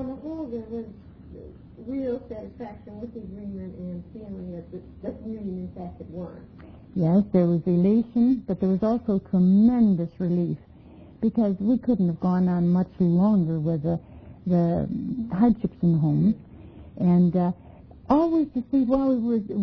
on the whole, there was real satisfaction with the agreement and feeling that the union, in fact, had won. Yes, there was elation, but there was also tremendous relief because we couldn't have gone on much longer with the hardships in the home. And always to see while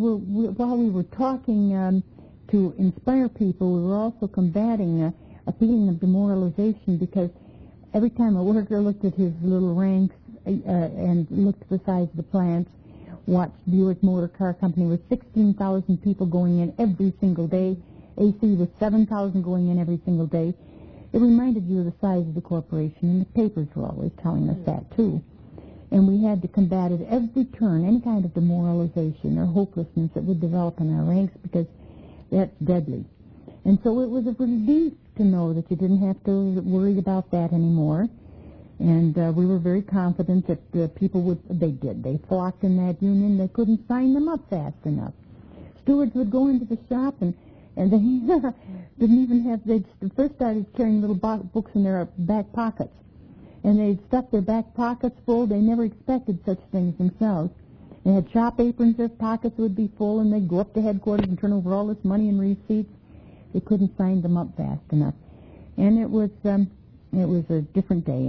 we were talking to inspire people, we were also combating a feeling of demoralization because every time a worker looked at his little ranks and looked at the size of the plants, watched Buick Motor Car Company with 16,000 people going in every single day, AC with 7,000 going in every single day, it reminded you of the size of the corporation, and the papers were always telling us that too. And we had to combat at every turn any kind of demoralization or hopelessness that would develop in our ranks because that's deadly. And so it was a relief to know that you didn't have to worry about that anymore. And we were very confident that people would, they flocked in that union. They couldn't sign them up fast enough. Stewards would go into the shop and they didn't even have, they first started carrying little books in their back pockets. And they'd stuff their back pockets full. They never expected such things themselves. They had shop aprons, their pockets would be full, and they'd go up to headquarters and turn over all this money and receipts. They couldn't sign them up fast enough. And it was a different day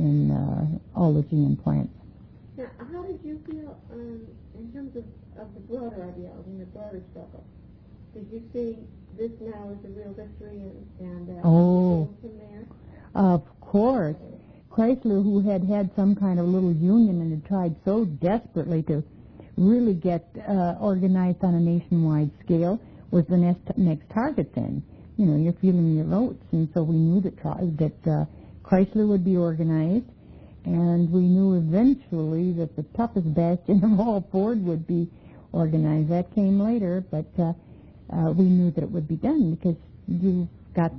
in all the GM plants. Now, how did you feel in terms of the broader ideology and the broader struggle? Did you see this now as a real victory and from there? Of course. Chrysler, who had some kind of little union and had tried so desperately to really get organized on a nationwide scale, was the next target then. You know, you're feeling your votes, and so we knew that Chrysler would be organized, and we knew eventually that the toughest bastion of all, Ford, would be organized. That came later, but we knew that it would be done because you've got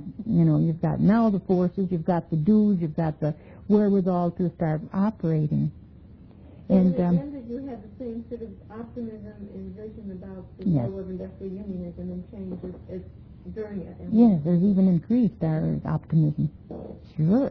now the forces, you've got the dues, you've got the wherewithal to start operating. And then did you have the same sort of optimism and vision about the role of industrial unionism and change as during it? Yes, there's even increased our optimism. Sure.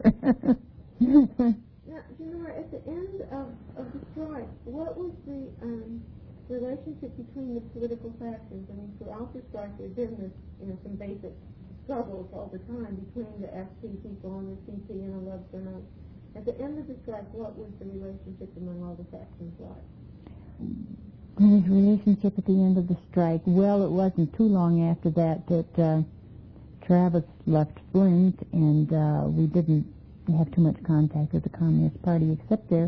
Now, Janora, at the end of the strike, what was the relationship between the political factions? I mean, throughout the strike, there's been this, some basic struggles all the time between the FT people and the CP and the Lubser. At the end of the strike, what was the relationship among all the factions like? What was the relationship at the end of the strike? Well, it wasn't too long after that Travis left Flint, and we didn't have too much contact with the Communist Party, except there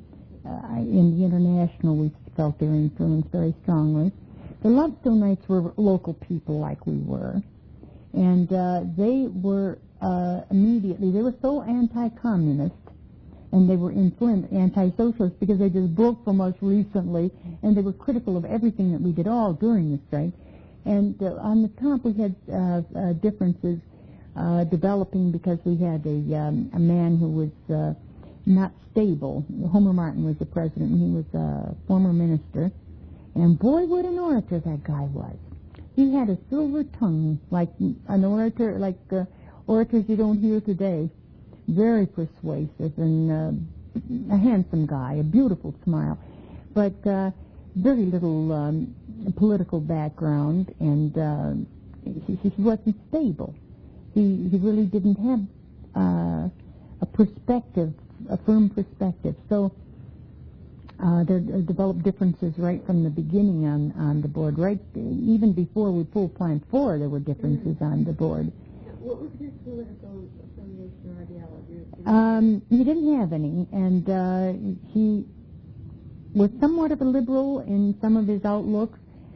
in the International we felt their influence very strongly. The Lubstonites were local people like we were, and they were immediately, they were so anti-communist, and they were in Flint anti-socialist because they just broke from us recently, and they were critical of everything that we did all during the strike. And on the top we had differences developing because we had a man who was not stable. Homer Martin was the president, and he was a former minister. And boy, what an orator that guy was. He had a silver tongue, like an orator, like orators you don't hear today. Very persuasive and a handsome guy, a beautiful smile, but very little political background, and he wasn't stable. He really didn't have a perspective, a firm perspective. So there developed differences right from the beginning on the board. Right, even before we pulled Plant 4, there were differences on the board. What was his political affiliation or ideology? He didn't have any, and he was somewhat of a liberal in some of his outlook.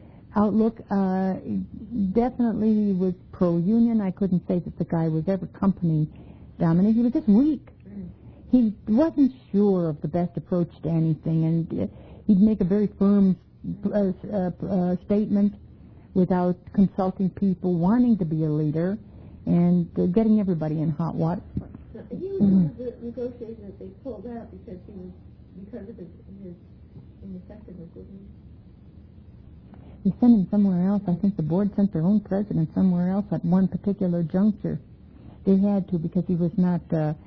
Definitely he was pro-union. I couldn't say that the guy was ever company dominant. He was just weak. He wasn't sure of the best approach to anything, and he'd make a very firm statement without consulting people, wanting to be a leader, and getting everybody in hot water. He was one of the negotiators that they pulled out because of his ineffectiveness, wasn't he? He sent him somewhere else. I think the board sent their own president somewhere else at one particular juncture. They had to because he was not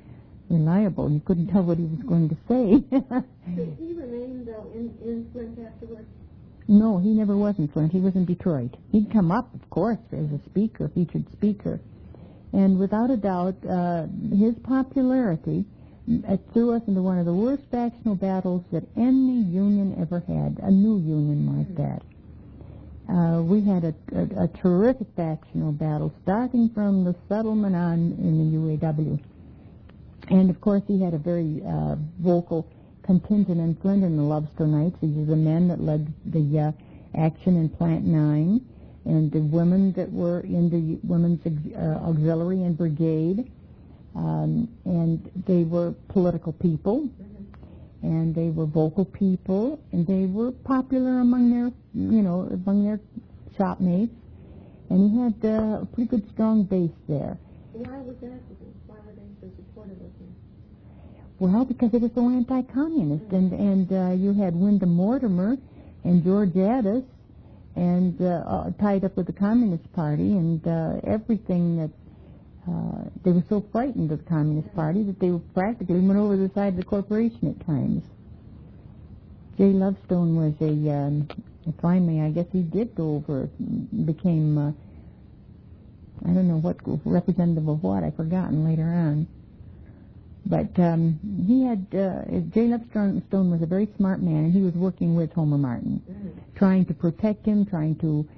reliable. You couldn't tell what he was going to say. Did he remain, though, in Flint afterwards? No, he never was in Flint. He was in Detroit. He'd come up, of course, as a speaker, featured speaker. And without a doubt, his popularity threw us into one of the worst factional battles that any union ever had, a new union like that. We had a terrific factional battle, starting from the settlement on in the UAW. And, of course, he had a very vocal contingent in Flint in the Lovestonites. These are the men that led the action in Plant 9, and the women that were in the Women's Auxiliary and Brigade. And they were political people, and they were vocal people, and they were popular among their, among their shopmates. And he had a pretty good, strong base there. Why was that? Why were they so supportive of him? Well, because they were so anti-communist, and you had Wyndham Mortimer and George Addis, and tied up with the Communist Party, and everything that they were so frightened of the Communist Party that they practically went over the side of the corporation at times. Jay Lovestone was finally, I guess he did go over, became, I don't know what, representative of what, I've forgotten later on. But he had, Jay Lovestone was a very smart man, and he was working with Homer Martin, trying to protect him, trying to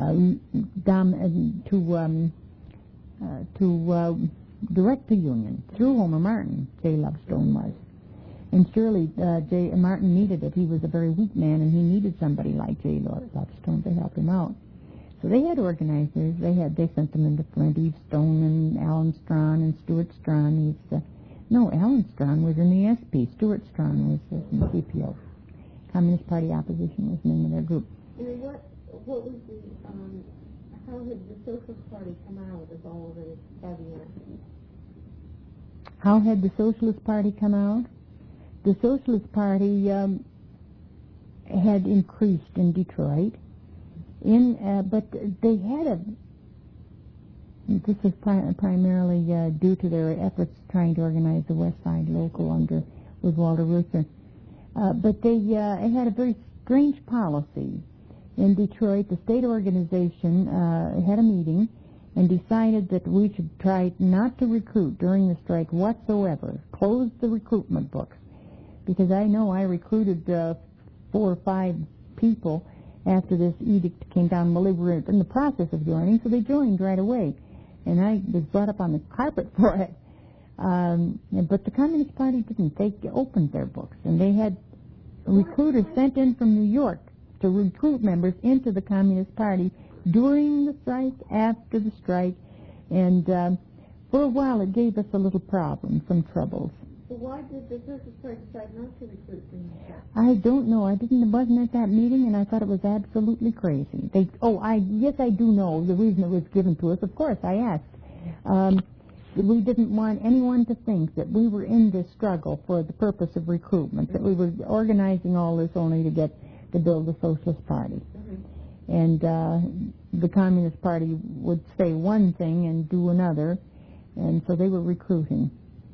direct the Union through Homer Martin. Jay Lovestone was. And surely Jay Martin needed it. He was a very weak man, and he needed somebody like Jay Lovestone to help him out. So they had organizers. They sent them into Flint. Eve Stone and Alan Strawn and Stuart Strawn. Alan Strawn was in the SP. Stuart Strawn was in the CPO. Communist Party Opposition was the name of their group. And what was the how had the Socialist Party come out of all of this by the end? How had the Socialist Party come out? The Socialist Party had increased in Detroit, but they had this is primarily due to their efforts trying to organize the West Side Local with Walter Reuther. But they had a very strange policy. In Detroit, the state organization had a meeting and decided that we should try not to recruit during the strike whatsoever, close the recruitment books. Because I know I recruited 4 or 5 people after this edict came down. Well, they were in the process of joining, so they joined right away. And I was brought up on the carpet for it. But the Communist Party didn't. They opened their books, and they had recruiters sent in from New York to recruit members into the Communist Party during the strike, after the strike, and for a while it gave us a little problem, some troubles. So why did the Socialist Party decide not to recruit during the strike? I don't know. I wasn't at that meeting, and I thought it was absolutely crazy. Yes, I do know the reason it was given to us. Of course, I asked. We didn't want anyone to think that we were in this struggle for the purpose of recruitment, that we were organizing all this only to build the Socialist Party. And the Communist Party would say one thing and do another, and so they were recruiting.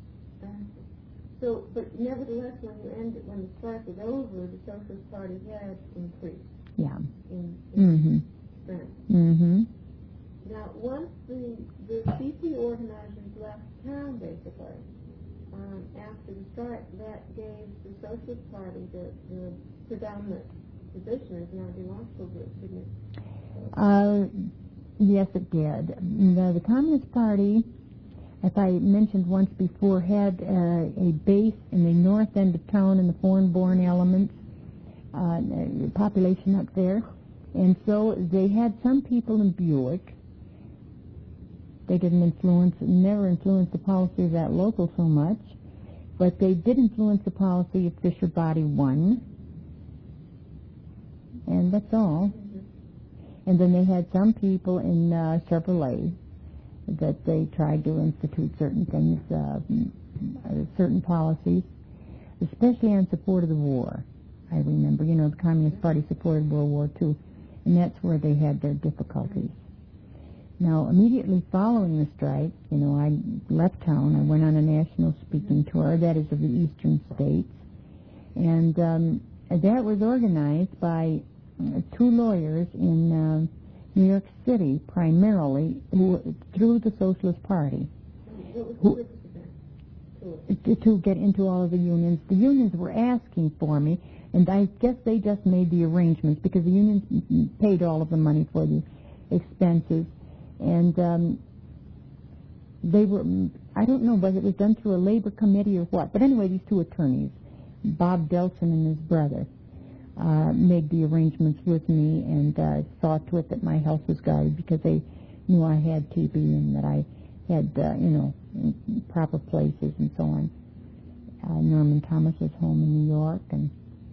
But nevertheless, when the strike was over, the Socialist Party had increased. Yeah. In strength. Mm-hmm. Now, once the CP organizers left town, basically, after the strike, that gave the Socialist Party the predominant position as an ideological group, didn't it? Yes, it did. The Communist Party, as I mentioned once before, had a base in the north end of town in the foreign-born elements, population up there. And so they had some people in Buick. They never influenced the policy of that local so much, but they did influence the policy of Fisher Body 1, and that's all. And then they had some people in Chevrolet that they tried to institute certain things, certain policies, especially in support of the war. I remember, the Communist Party supported World War II, and that's where they had their difficulties. Now, immediately following the strike, I left town. I went on a national speaking tour, that is of the eastern states. And that was organized by two lawyers in New York City, primarily, through the Socialist Party. To get into all of the unions. The unions were asking for me, and I guess they just made the arrangements because the unions paid all of the money for the expenses. And they were, I don't know whether it was done through a labor committee or what, but anyway, these two attorneys, Bob Delson and his brother, made the arrangements with me and saw to it that my health was guarded because they knew I had TB and that I had, proper places and so on. Norman Thomas's home in New York. And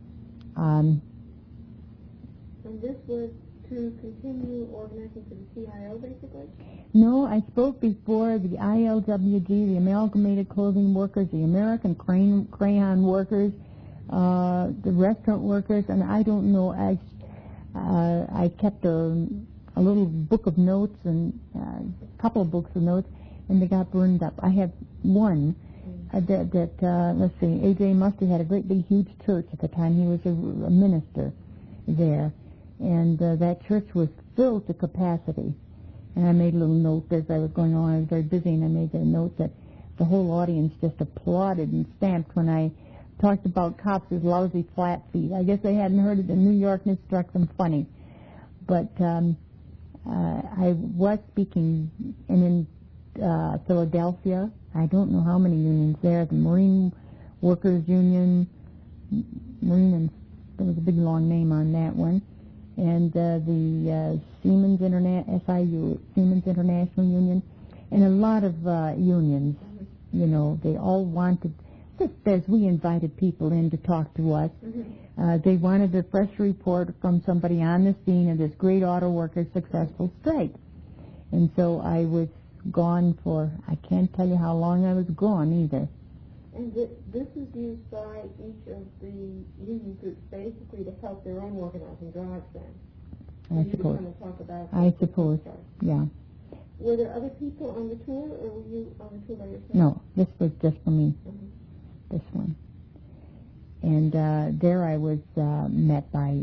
this was to continue organizing for the CIO, basically? No, I spoke before the ILWG, the Amalgamated Clothing Workers, the American Crayon Workers, the restaurant workers, and I don't know. I kept a little book of notes and a couple of books of notes, and they got burned up. I have one let's see, A.J. Muster had a great big huge church at the time. He was a minister there, and that church was filled to capacity. And I made a little note as I was going on. I was very busy, and I made a note that the whole audience just applauded and stamped when I talked about cops as lousy flat feet. I guess they hadn't heard it in New York, and it struck them funny. But I was speaking in Philadelphia. I don't know how many unions there. The Marine Workers Union, Marine, and there was a big long name on that one. And the Siemens SIU, Siemens International Union, and a lot of unions. They all wanted, just as we invited people in to talk to us, they wanted a fresh report from somebody on the scene of this great auto workers' successful strike. And so I was gone for, I can't tell you how long I was gone either. And this is used by each of the union groups basically to help their own organizing drives then? I suppose. Kind of talk about yeah. Were there other people on the tour, or were you on the tour by yourself? No, this was just for me, this one. And there I was met by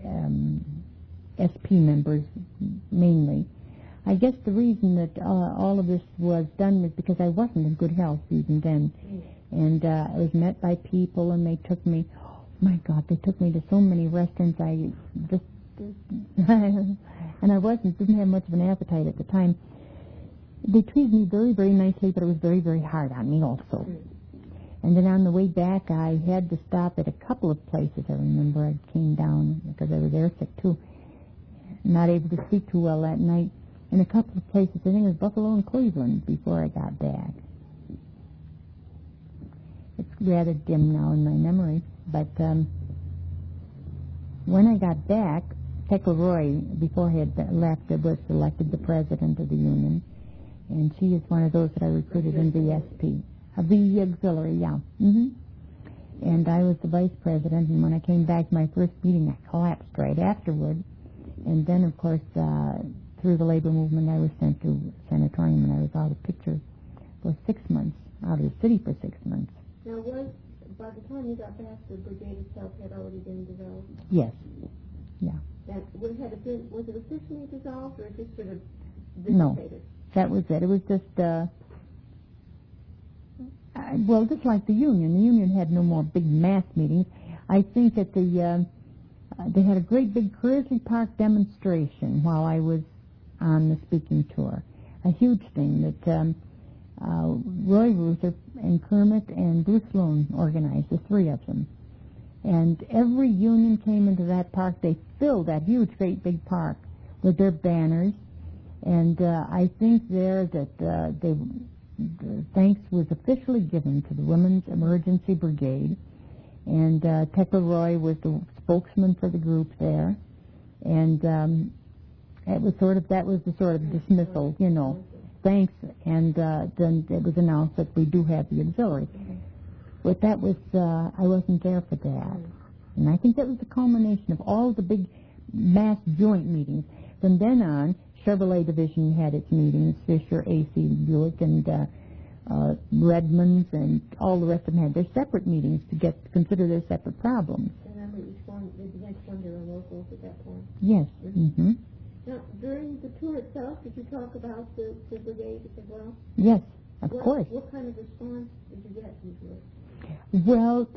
SP members mainly. I guess the reason that all of this was done was because I wasn't in good health even then. And I was met by people, and they took me, oh my God, they took me to so many restaurants. I just, and I didn't have much of an appetite at the time. They treated me very, very nicely, but it was very, very hard on me also. And then on the way back, I had to stop at a couple of places. I remember I came down because I was airsick too, not able to sleep too well that night. In a couple of places, I think it was Buffalo and Cleveland before I got back. It's rather dim now in my memory, but when I got back, Tekla Roy, before I had left, was elected the president of the union, and she is one of those that I recruited in the SP, the auxiliary, yeah. And I was the vice president, and when I came back, my first meeting, I collapsed right afterward, and then, of course, through the labor movement, I was sent to sanatorium, and I was out of picture for 6 months, out of the city for 6 months. Now, by the time you got back, the brigade itself had already been dissolved? Yes. Yeah. And was it officially dissolved, or just sort of dissipated? No, that was it. It was just, just like the union. The union had no more big mass meetings. I think that they had a great big Crisley Park demonstration while I was on the speaking tour. A huge thing that Roy Ruther and Kermit and Bruce Sloan organized, the three of them. And every union came into that park. They filled that huge, great big park with their banners. And I think there that thanks was officially given to the Women's Emergency Brigade. And Tekla Roy was the spokesman for the group there. And that was the sort of dismissal, thanks. And then it was announced that we do have the auxiliary. But that was, I wasn't there for that. And I think that was the culmination of all the big mass joint meetings. From then on, Chevrolet division had its meetings. Fisher, AC, Buick, and Redmonds, and all the rest of them had their separate meetings to consider their separate problems. Remember, each one, the next one, there were locals at that point. Yes. Mm-hmm. Now, during the tour itself, did you talk about the brigade as well? Yes, of course. What kind of response did you get usually? Well,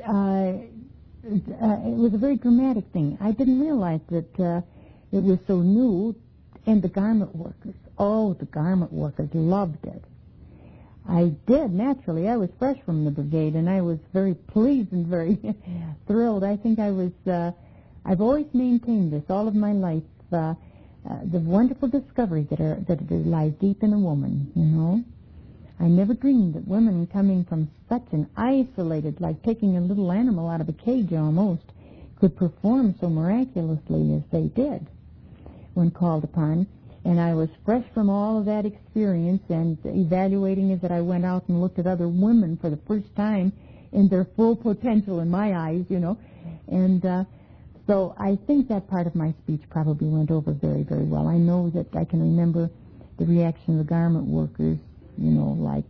it was a very dramatic thing. I didn't realize that it was so new, and the garment workers, the garment workers loved it. I did, naturally. I was fresh from the brigade, and I was very pleased and very thrilled. I think I've always maintained this all of my life, the wonderful discovery that lies deep in a woman, you know. I never dreamed that women coming from such an isolated, like taking a little animal out of a cage almost, could perform so miraculously as they did when called upon. And I was fresh from all of that experience, and evaluating is that I went out and looked at other women for the first time in their full potential in my eyes, you know. And so I think that part of my speech probably went over very, very well. I know that I can remember the reaction of the garment workers, you know, like,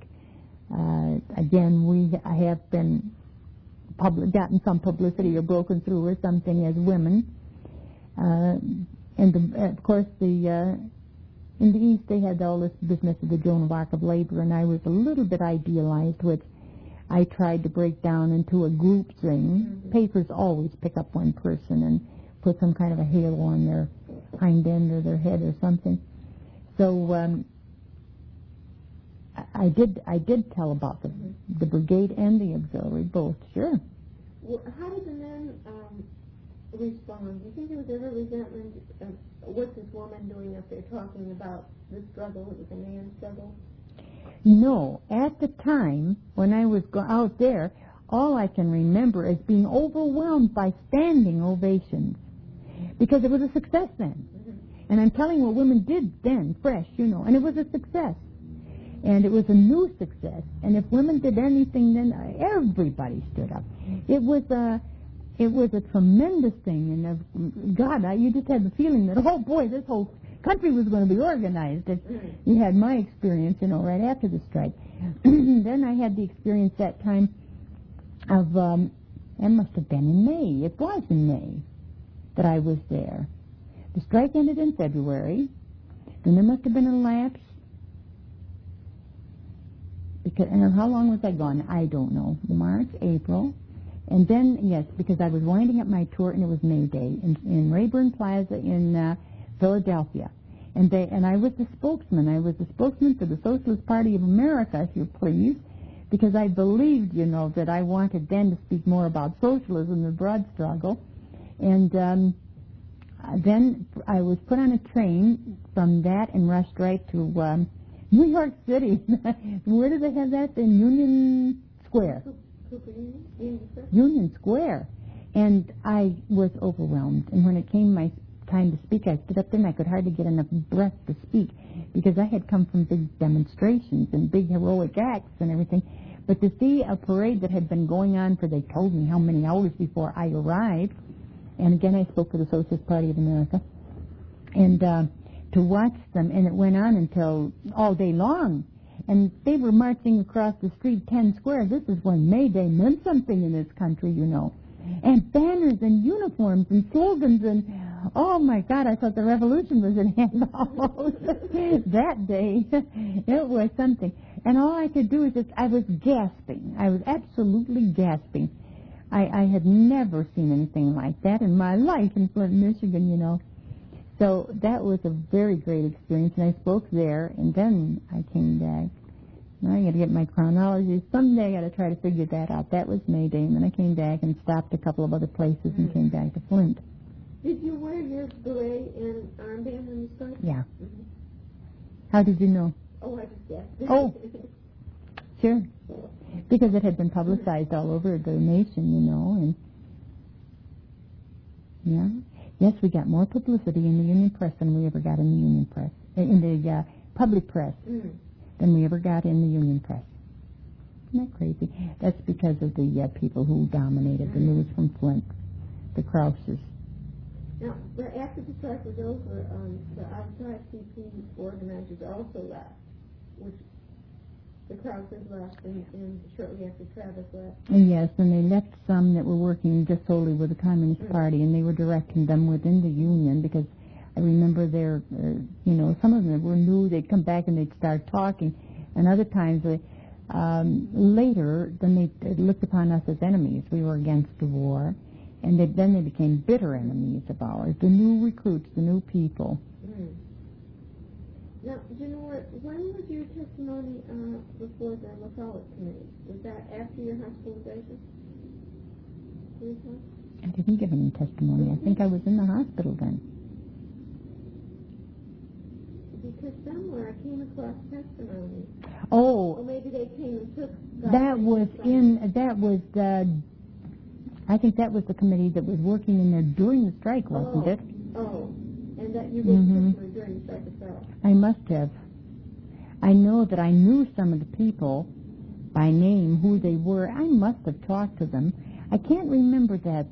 again, I have been gotten some publicity or broken through or something as women. And of course, in the East, they had all this business of the Joan of Arc of labor, and I was a little bit idealized, which I tried to break down into a group thing. Mm-hmm. Papers always pick up one person and put some kind of a halo on their hind end or their head or something. So I did tell about the brigade and the auxiliary both, sure. Well, how did the men respond? Do you think there was ever resentment? What's this woman doing up there talking about the struggle? It was a man's struggle? No. At the time, when I was out there, all I can remember is being overwhelmed by standing ovations, because it was a success then. Mm-hmm. And I'm telling you what women did then, fresh, you know, and it was a success. And it was a new success. And if women did anything, then everybody stood up. It was a tremendous thing. And God, you just had the feeling that, oh boy, this whole country was going to be organized. You had my experience, you know, right after the strike. Then I had the experience that time of, it must have been in May. It was in May that I was there. The strike ended in February. Then there must have been a lapse. And how long was I gone? I don't know. March, April. And then, yes, because I was winding up my tour, and it was May Day in Rayburn Plaza in Philadelphia. And I was the spokesman. I was the spokesman for the Socialist Party of America, if you please, because I believed, you know, that I wanted then to speak more about socialism, the broad struggle. And then I was put on a train from that and rushed right to New York City. Where do they have that? In Union Square. Union Square. And I was overwhelmed. And when it came my time to speak, I stood up there and I could hardly get enough breath to speak, because I had come from big demonstrations and big heroic acts and everything. But to see a parade that had been going on for, they told me how many hours before I arrived, and again I spoke for the Socialist Party of America, and to watch them, and it went on until all day long. And they were marching across the street 10 square. This is when May Day meant something in this country, you know. And banners and uniforms and slogans, and oh my God, I thought the revolution was in hand almost that day. It was something. And all I could do is I was gasping. I was absolutely gasping. I had never seen anything like that in my life in Flint, Michigan, you know. So that was a very great experience, and I spoke there, and then I came back. Now I got to get my chronology. Someday I got to try to figure that out. That was May Day, and then I came back and stopped a couple of other places and came back to Flint. Did you wear your beret and armband when you started? Yeah. Mm-hmm. How did you know? Oh, I just guessed. Oh, sure. Because it had been publicized all over the nation, you know, and yeah. Yes, we got more publicity in the Union Press than we ever got in the Union Press, in the public press, than we ever got in the Union Press. Isn't that crazy? That's because of the people who dominated the news from Flint, the Krauses. Now, after the strike was over, the RCP organizers also left, which the Krausers left, and shortly after Travis left. Yes, and they left some that were working just solely with the Communist Party, and they were directing them within the Union, because I remember their, some of them were new. They'd come back and they'd start talking, and other times later, then they looked upon us as enemies. We were against the war, and then they became bitter enemies of ours, the new recruits, the new people. Mm. Now, Janora, when was your testimony before the McCulloch Committee? Was that after your hospitalization? I didn't give any testimony. I think I was in the hospital then. Because somewhere I came across testimony. Oh. Or maybe they came and took... I think that was the committee that was working in there during the strike, wasn't it? Oh, and that you gave testimony during the strike itself. I must have. I know that I knew some of the people by name, who they were. I must have talked to them. I can't remember that.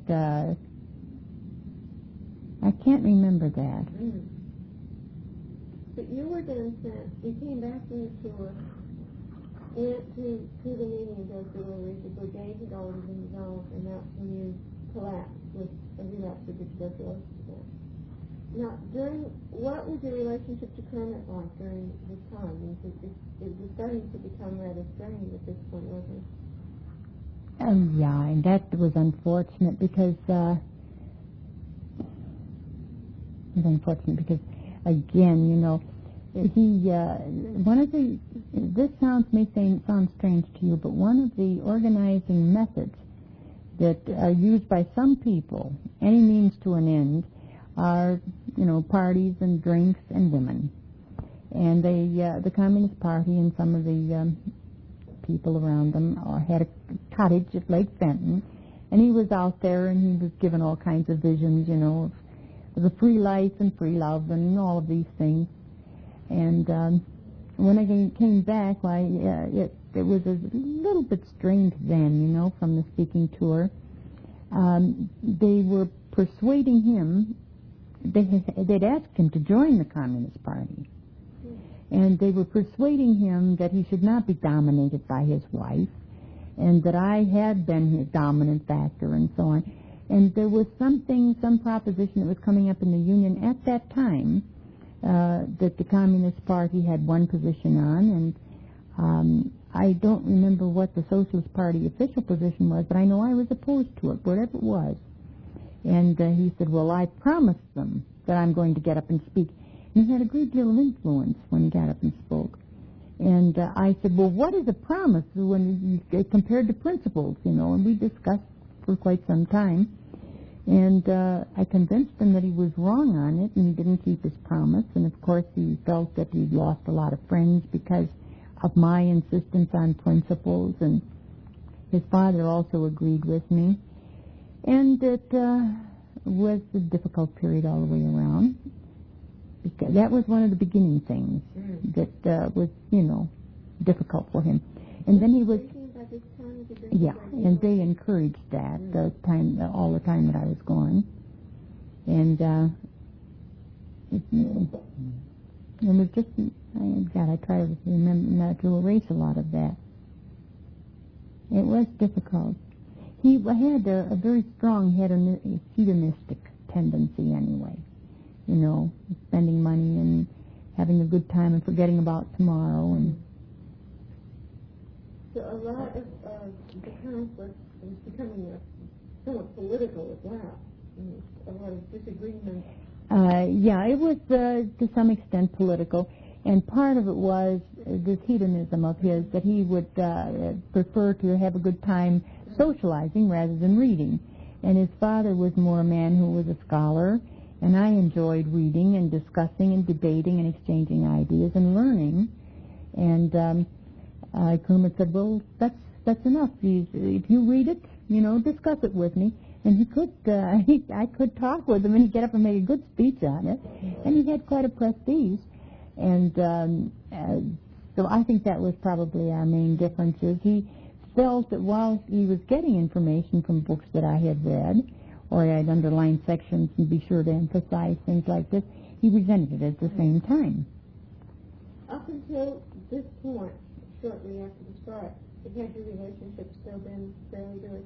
Mm. But you were then sent, you came back from the tour, went to the meeting of those deliveries. The brigade had already been dissolved, and that's when you collapsed with a relapse of tuberculosis. Now, what was your relationship to Kermit like during this time? It was starting to become rather strained at this point, wasn't it? Yeah, and that was unfortunate because again, this sound strange to you, but one of the organizing methods that are used by some people, any means to an end, are, parties and drinks and women. And the Communist Party and some of the people around them had a cottage at Lake Fenton, and he was out there and he was given all kinds of visions, of the free life and free love and all of these things. And when I came back, it was a little bit strange then, from the speaking tour. They were persuading him. They'd asked him to join the Communist Party. And they were persuading him that he should not be dominated by his wife, and that I had been his dominant factor, and so on. And there was some proposition that was coming up in the Union at that time that the Communist Party had one position on, and I don't remember what the Socialist Party official position was, but I know I was opposed to it, whatever it was. And he said, well, I promised them that I'm going to get up and speak. And he had a great deal of influence when he got up and spoke. And I said, well, what is a promise when compared to principles, And we discussed for quite some time. And I convinced him that he was wrong on it, and he didn't keep his promise. And, of course, he felt that he'd lost a lot of friends because of my insistence on principles. And his father also agreed with me. And it was a difficult period all the way around. Because that was one of the beginning things that was, difficult for him. And then he was, and they encouraged that all the time that I was gone. And it was just, I try to remember not to erase a lot of that. It was difficult. He had a very strong hedonistic tendency anyway. Spending money and having a good time and forgetting about tomorrow. And so a lot of the conflict is becoming somewhat political as well. A lot of disagreement. It was to some extent political, and part of it was this hedonism of his, that he would prefer to have a good time socializing rather than reading. And his father was more a man who was a scholar, and I enjoyed reading and discussing and debating and exchanging ideas and learning. And Kermit said, well, that's enough. If you read it, discuss it with me. And he could, I could talk with him, and he'd get up and make a good speech on it. And he had quite a prestige. And so I think that was probably our main differences. He felt that while he was getting information from books that I had read, or I'd underline sections and be sure to emphasize things like this. He resented it at the same time. Up until this point, shortly after the strike, had your relationship still been fairly good?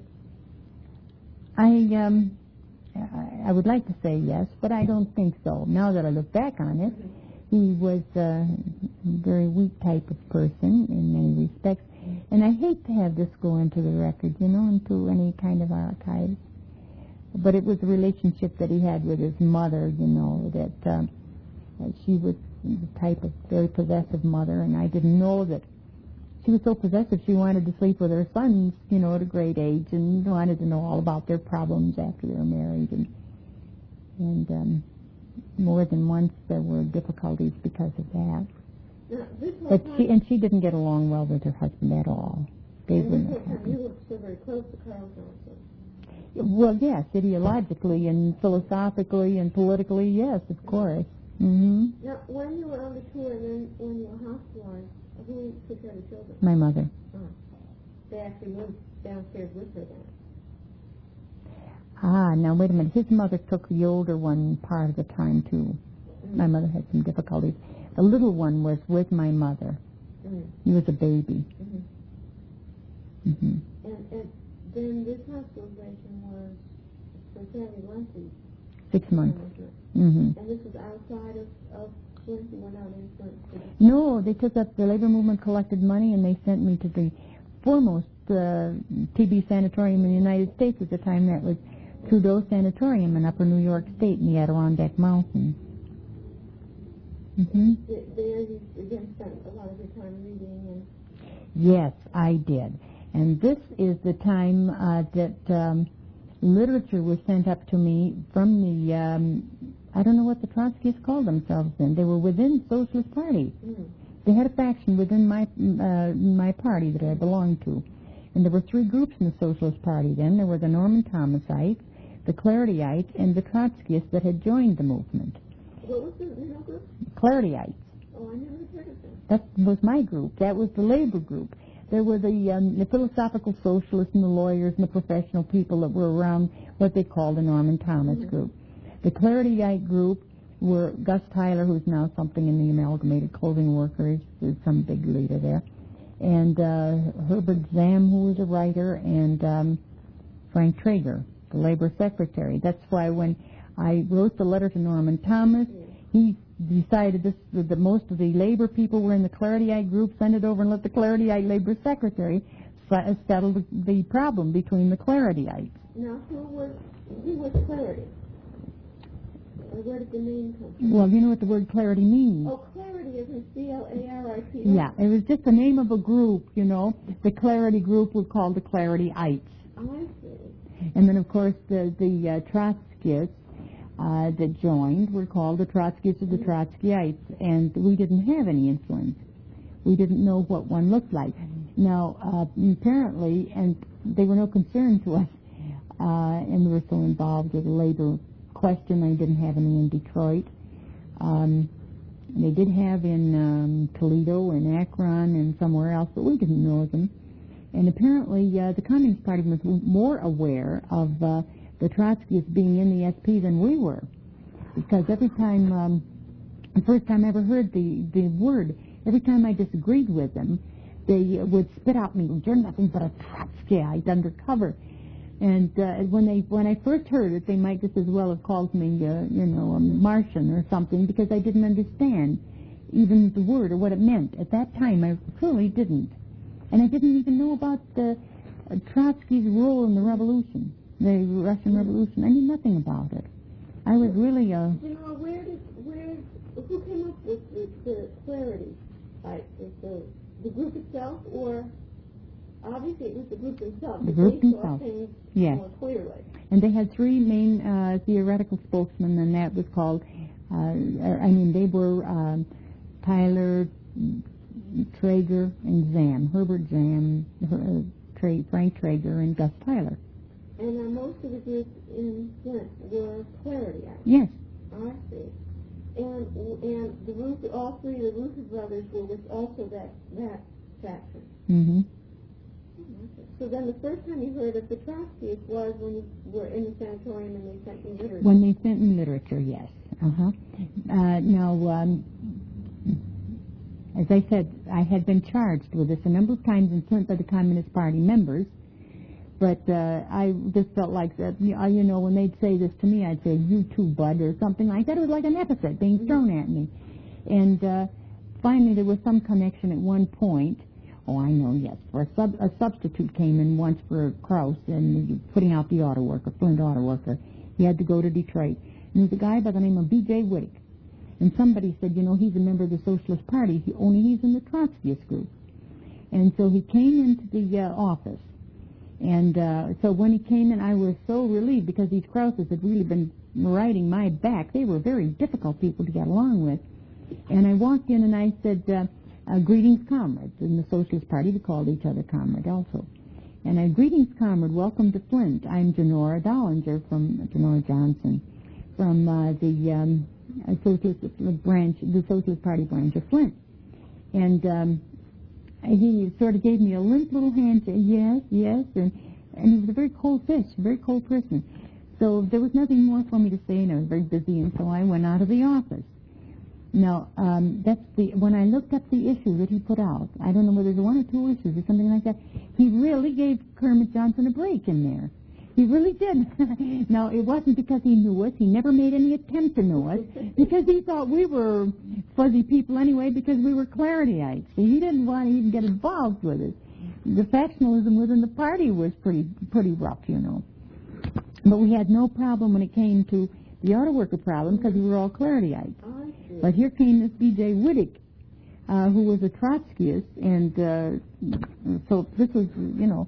I would like to say yes, but I don't think so. Now that I look back on it, he was a very weak type of person in many respects. And I hate to have this go into the record, into any kind of archives. But it was a relationship that he had with his mother, that she was the type of very possessive mother, and I didn't know that she was so possessive she wanted to sleep with her sons, at a great age, and wanted to know all about their problems after they were married. And more than once there were difficulties because of that. But she didn't get along well with her husband at all. They and this whole time you were still very close to Carl Johnson. Well, yes, ideologically and philosophically and politically, yes, of course. Mm-hmm. Now, when you were on the tour and then when you were hospitalized, who took care of the children? My mother. Oh. They actually moved downstairs with her then. Now wait a minute. His mother took the older one part of the time, too. Mm-hmm. My mother had some difficulties. The little one was with my mother. Mm-hmm. He was a baby. Mm-hmm. Mm-hmm. And then this hospitalization was for fairly lengthy. 6 months. Mm-hmm. And this was outside of Flint? You went out in Flint? No, they took up the labor movement, collected money, and they sent me to the foremost TB sanatorium in the United States at the time. That was Trudeau Sanatorium in Upper New York State in the Adirondack Mountains. Mm-hmm. There you again spent a lot of your time reading and... Yes, I did. And this is the time that literature was sent up to me from the, I don't know what the Trotskyists called themselves then. They were within the Socialist Party. Mm. They had a faction within my party that I belonged to. And there were 3 groups in the Socialist Party then. There were the Norman Thomasites, the Claretyites, and the Trotskyists that had joined the movement. What was the group? Claretyites. Oh, I never heard of them. That was my group. That was the labor group. There were the philosophical socialists and the lawyers and the professional people that were around what they called the Norman Thomas group. The Claretyite group were Gus Tyler, who's now something in the Amalgamated Clothing Workers, is some big leader there, and Herbert Zamm, who was a writer, and Frank Traeger, the labor secretary. That's why when I wrote the letter to Norman Thomas, he decided that most of the labor people were in the Claretyite group, send it over and let the Claretyite labor secretary settle the problem between the Claretyites. Now, who was Clarity? Where did the name come from? Well, you know what the word clarity means. Oh, clarity isn't C-L-A-R-I-T. Yeah, it was just the name of a group, The Clarity group was called the Claretyites. I see. And then, of course, the Trotskyists that joined were called the Trotskyists or the Trotskyites, and we didn't have any influence. We didn't know what one looked like. Now, apparently, and they were no concern to us, and we were so involved with the labor question. They didn't have any in Detroit. They did have in Toledo and Akron and somewhere else, but we didn't know them. And apparently, the Communist Party was more aware of the Trotskyists being in the SP than we were, because every time, the first time I ever heard the word, every time I disagreed with them, they would spit out me, "You're nothing but a Trotskyite undercover." And when I first heard it, they might just as well have called me, a Martian or something, because I didn't understand even the word or what it meant. At that time, I truly didn't. And I didn't even know about Trotsky's role in the revolution, the Russian Revolution. I knew nothing about it. I was really who came up with the clarity? Like, the group itself, or... Obviously, it was the group themselves. The group themselves, yes. More clearly. And they had 3 main theoretical spokesmen, and that was called, they were Tyler, Traeger, and Zamm. Herbert Zamm, Frank Traeger, and Gus Tyler. And most of the groups in Flint were Clarity. Yes. I see. And the all 3 of the Ruther brothers were with also that faction. Mm-hmm. So then the first time you heard of the Trotskyists was when you were in the sanatorium and they sent you literature. When they sent me literature, yes. Now, as I said, I had been charged with this a number of times and sent by the Communist Party members. But I just felt like that, you know, when they'd say this to me, I'd say, "You too, bud," or something like that. It was like an epithet being thrown at me. And finally, there was some connection at one point. Oh, I know, yes. For a substitute came in once for Krauss and putting out the auto worker, Flint auto worker. He had to go to Detroit. And there was a guy by the name of B.J. Wittig. And somebody said, you know, he's a member of the Socialist Party. Only he's in the Trotskyist group. And so he came into the office. And so when he came in, I was so relieved because these Krausses had really been riding my back. They were very difficult people to get along with. And I walked in and I said, "Greetings, comrades." In the Socialist Party, we called each other comrade also. And "Greetings, comrade. Welcome to Flint. I'm Janora Dollinger from Janora Johnson from the Socialist branch, the Socialist Party branch of Flint." And he sort of gave me a limp little hand, saying, "Yes, yes," and he was a very cold fish, a very cold person. So there was nothing more for me to say, and I was very busy, and so I went out of the office. Now, when I looked up the issue that he put out, I don't know whether there were one or two issues or something like that, he really gave Kermit Johnson a break in there. He really did. Now, it wasn't because he knew us. He never made any attempt to know us, because he thought we were fuzzy people anyway because we were Clarityites. So he didn't want to even get involved with us. The factionalism within the party was pretty rough, you know. But we had no problem when it came to the auto worker problem because we were all Clarityites. But here came this B.J. Wittig, who was a Trotskyist, and so this was, you know,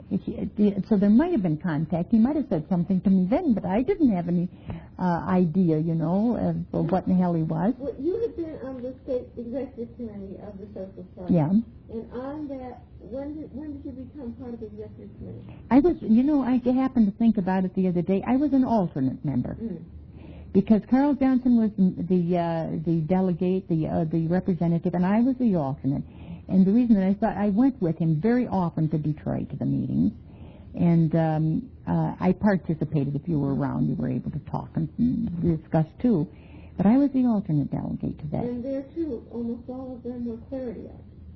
so there might have been contact. He might have said something to me then, but I didn't have any idea, you know, of what in the hell he was. Well, you had been on the state executive committee of the Socialist Party. Yeah. And on that, when did you become part of the executive committee? I was, you know, I happened to think about it the other day. I was an alternate member. Because Carl Johnson was the delegate, the representative, and I was the alternate. And the reason that I thought I went with him very often to Detroit to the meetings, and I participated. If you were around, you were able to talk and discuss too. But I was the alternate delegate to that. And there too, almost all of them were Clarityites.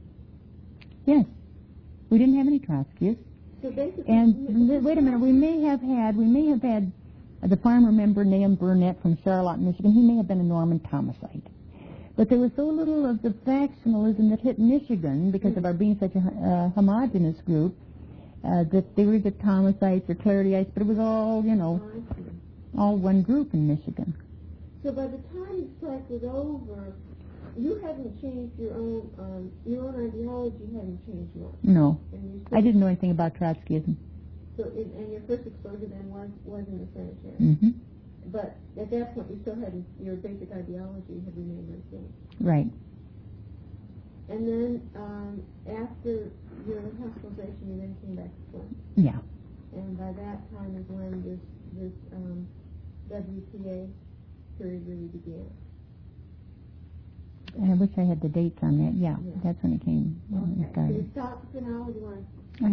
Yes, we didn't have any Trotskyists. So basically, and wait a minute, we may have had the farmer member Nahum Burnett from Charlotte, Michigan. He may have been a Norman Thomasite. But there was so little of the factionalism that hit Michigan because of our being such a homogenous group that they were the Thomasites or Clarityites, but it was all, you know, all one group in Michigan. So by the time the strike was over, you hadn't changed your own ideology hadn't changed much. No, I didn't know anything about Trotskyism. So, and your first exposure then was in the sanitarium. Mm-hmm. But at that point, you still had your basic ideology had remained the same. Right. And then after your hospitalization, you then came back to Flint. Yeah. And by that time is when this WPA period really began. I wish I had the dates on that. Yeah, that's when it came. Okay. So you stopped for now, or do you want to